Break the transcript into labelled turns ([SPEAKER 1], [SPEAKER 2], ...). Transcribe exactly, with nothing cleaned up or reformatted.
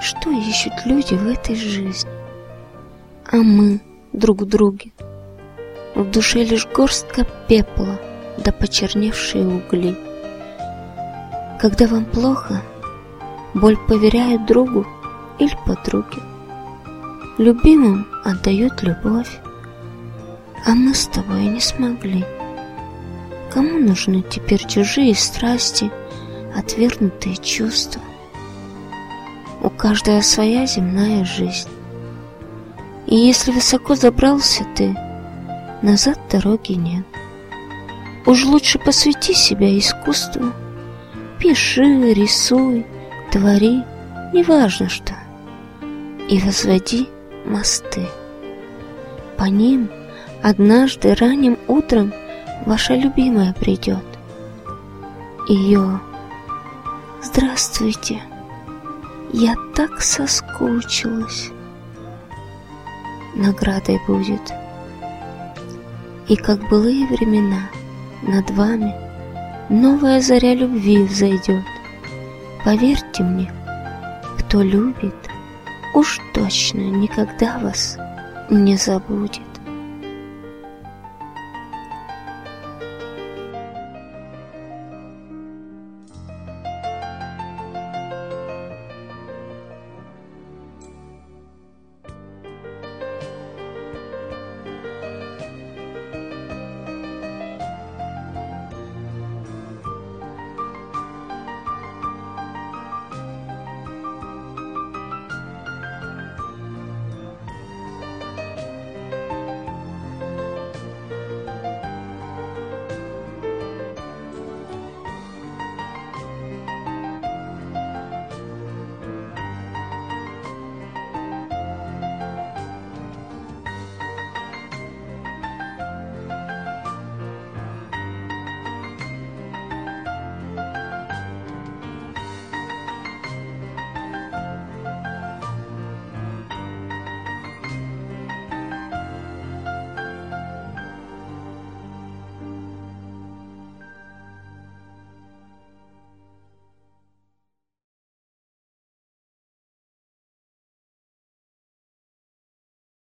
[SPEAKER 1] что ищут люди в этой жизни. А мы друг в друге. В душе лишь горстка пепла да почерневшие угли. Когда вам плохо, боль поверяют другу или подруге. Любимым отдают любовь, а мы с тобой не смогли. Кому нужны теперь чужие страсти, отвергнутые чувства? У каждого своя земная жизнь. И если высоко забрался ты, назад дороги нет. Уж лучше посвяти себя искусству. Пиши, рисуй, твори, неважно что. И возводи мосты. По ним однажды ранним утром ваша любимая придет. Ее: здравствуйте, я так соскучилась, наградой будет. И как былые времена над вами новая заря любви взойдет. Поверьте мне, кто любит, уж точно никогда вас не забудет.